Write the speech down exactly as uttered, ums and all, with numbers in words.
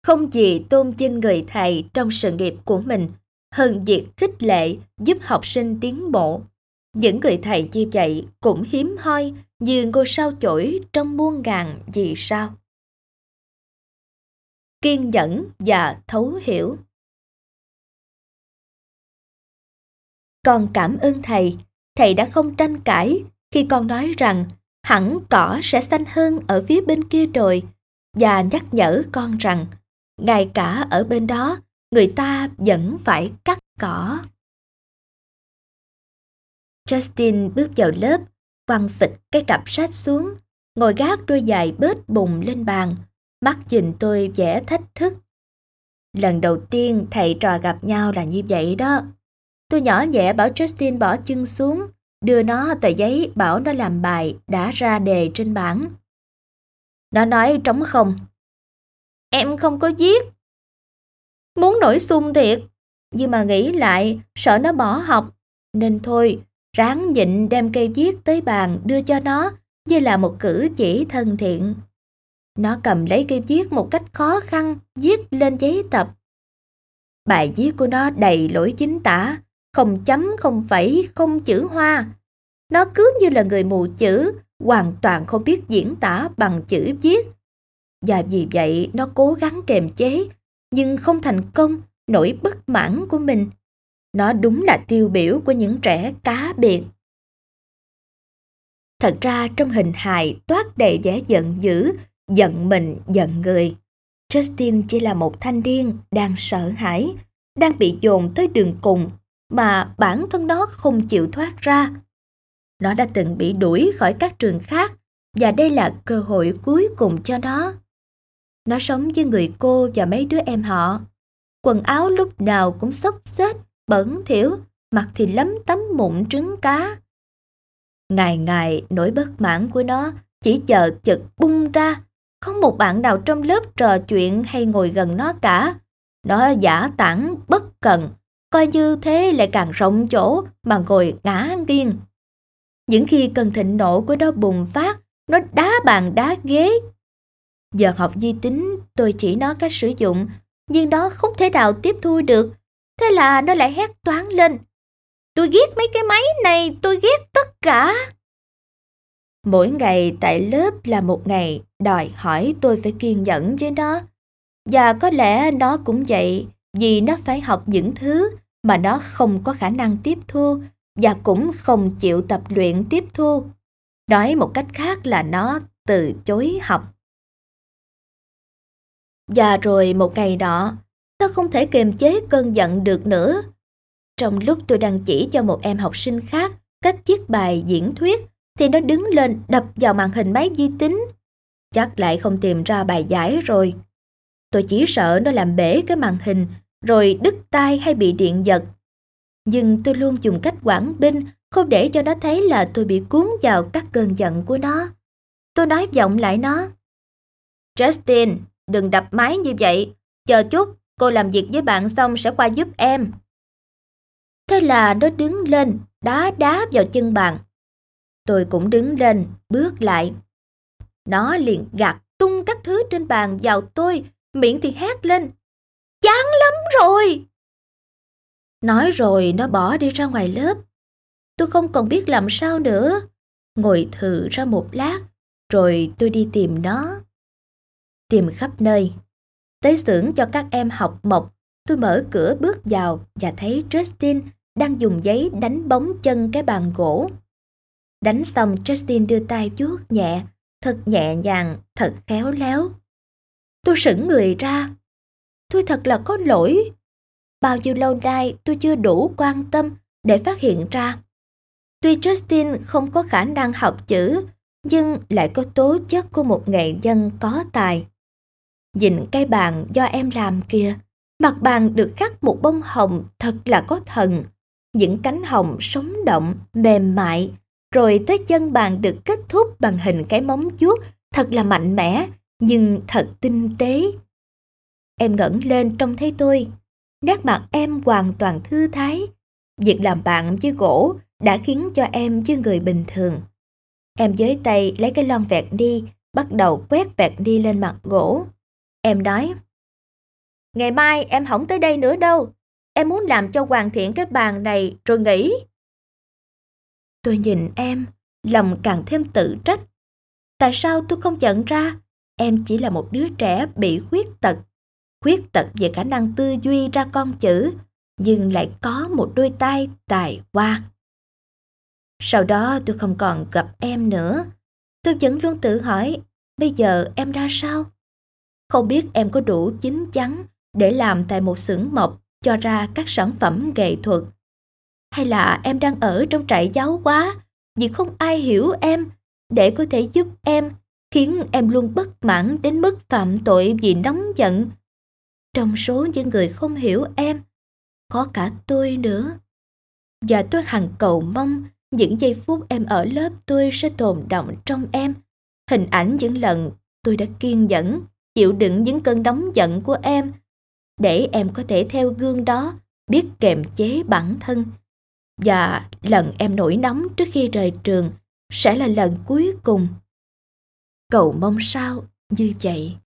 Không gì tôn vinh người thầy trong sự nghiệp của mình hơn việc khích lệ giúp học sinh tiến bộ. Những người thầy như vậy cũng hiếm hoi như ngôi sao chổi trong muôn ngàn vì sao. Kiên nhẫn và thấu hiểu. Con cảm ơn thầy, thầy đã không tranh cãi khi con nói rằng hẳn cỏ sẽ xanh hơn ở phía bên kia đồi, và nhắc nhở con rằng ngay cả ở bên đó, người ta vẫn phải cắt cỏ. Justin bước vào lớp, quăng phịch cái cặp sách xuống, ngồi gác đôi giày bết bùng lên bàn, mắt nhìn tôi vẻ thách thức. Lần đầu tiên thầy trò gặp nhau là như vậy đó. Tôi nhỏ nhẹ bảo Justin bỏ chân xuống, đưa nó tờ giấy bảo nó làm bài đã ra đề trên bảng. Nó nói trống không. Em không có viết. Muốn nổi xung thiệt, nhưng mà nghĩ lại sợ nó bỏ học, nên thôi, ráng nhịn đem cây viết tới bàn đưa cho nó như là một cử chỉ thân thiện. Nó cầm lấy cây viết một cách khó khăn, viết lên giấy tập. Bài viết của nó đầy lỗi chính tả, không chấm, không phẩy, không chữ hoa. Nó cứ như là người mù chữ, hoàn toàn không biết diễn tả bằng chữ viết. Và vì vậy nó cố gắng kiềm chế, nhưng không thành công nỗi bất mãn của mình. Nó đúng là tiêu biểu của những trẻ cá biệt. Thật ra trong hình hài toát đầy vẻ giận dữ, giận mình, giận người. Justin chỉ là một thanh niên đang sợ hãi, đang bị dồn tới đường cùng mà bản thân nó không chịu thoát ra. Nó đã từng bị đuổi khỏi các trường khác và đây là cơ hội cuối cùng cho nó. Nó sống với người cô và mấy đứa em họ. Quần áo lúc nào cũng xốc xếch, bẩn thỉu, mặt thì lấm tấm mụn trứng cá. Ngày ngày nỗi bất mãn của nó chỉ chờ chực bung ra. Không một bạn nào trong lớp trò chuyện hay ngồi gần nó cả. Nó giả tản, bất cần, coi như thế lại càng rộng chỗ mà ngồi ngả nghiêng. Những khi cơn thịnh nộ của nó bùng phát, nó đá bàn đá ghế. Giờ học vi tính tôi chỉ nó cách sử dụng, nhưng nó không thể nào tiếp thu được. Thế là nó lại hét toáng lên. Tôi ghét mấy cái máy này, tôi ghét tất cả. Mỗi ngày tại lớp là một ngày đòi hỏi tôi phải kiên nhẫn với nó. Và có lẽ nó cũng vậy, vì nó phải học những thứ mà nó không có khả năng tiếp thu và cũng không chịu tập luyện tiếp thu. Nói một cách khác là nó từ chối học. Và rồi một ngày nọ, nó không thể kiềm chế cơn giận được nữa. Trong lúc tôi đang chỉ cho một em học sinh khác cách viết bài diễn thuyết, thì nó đứng lên đập vào màn hình máy vi tính. Chắc lại không tìm ra bài giải rồi. Tôi chỉ sợ nó làm bể cái màn hình, rồi đứt tai hay bị điện giật. Nhưng tôi luôn dùng cách quản binh, không để cho nó thấy là tôi bị cuốn vào các cơn giận của nó. Tôi nói vọng lại nó. Justin, đừng đập máy như vậy. Chờ chút, cô làm việc với bạn xong sẽ qua giúp em. Thế là nó đứng lên, đá đá vào chân bàn. Tôi cũng đứng lên, bước lại. Nó liền gạt tung các thứ trên bàn vào tôi, miệng thì hét lên. Chán lắm rồi! Nói rồi nó bỏ đi ra ngoài lớp. Tôi không còn biết làm sao nữa. Ngồi thừ ra một lát, rồi tôi đi tìm nó. Tìm khắp nơi. Tới xưởng cho các em học mộc, tôi mở cửa bước vào và thấy Justin đang dùng giấy đánh bóng chân cái bàn gỗ. Đánh xong Justin đưa tay vuốt nhẹ, thật nhẹ nhàng, thật khéo léo. Tôi sững người ra. Tôi thật là có lỗi. Bao nhiêu lâu nay tôi chưa đủ quan tâm để phát hiện ra. Tuy Justin không có khả năng học chữ, nhưng lại có tố chất của một nghệ nhân có tài. Nhìn cái bàn do em làm kìa, mặt bàn được khắc một bông hồng thật là có thần. Những cánh hồng sống động, mềm mại, rồi tới chân bàn được kết thúc bằng hình cái móng vuốt thật là mạnh mẽ, nhưng thật tinh tế. Em ngẩng lên trông thấy tôi, nét mặt em hoàn toàn thư thái. Việc làm bạn với gỗ đã khiến cho em như người bình thường. Em với tay lấy cái lon vẹt đi, bắt đầu quét vẹt đi lên mặt gỗ. Em nói, Ngày mai em không tới đây nữa đâu. Em muốn làm cho hoàn thiện cái bàn này rồi nghỉ. Tôi nhìn em, lòng càng thêm tự trách. Tại sao tôi không nhận ra em chỉ là một đứa trẻ bị khuyết tật, khuyết tật về khả năng tư duy ra con chữ, nhưng lại có một đôi tay tài hoa. Sau đó tôi không còn gặp em nữa. Tôi vẫn luôn tự hỏi, bây giờ em ra sao? Không biết em có đủ chín chắn để làm tại một xưởng mộc cho ra các sản phẩm nghệ thuật. Hay là em đang ở trong trại giáo hóa vì không ai hiểu em để có thể giúp em, khiến em luôn bất mãn đến mức phạm tội vì nóng giận. Trong số những người không hiểu em, có cả tôi nữa. Và tôi hằng cầu mong những giây phút em ở lớp tôi sẽ tồn đọng trong em. Hình ảnh những lần tôi đã kiên nhẫn chịu đựng những cơn nóng giận của em, để em có thể theo gương đó biết kiềm chế bản thân. Và lần em nổi nóng trước khi rời trường sẽ là lần cuối cùng. Cầu mong sao như vậy.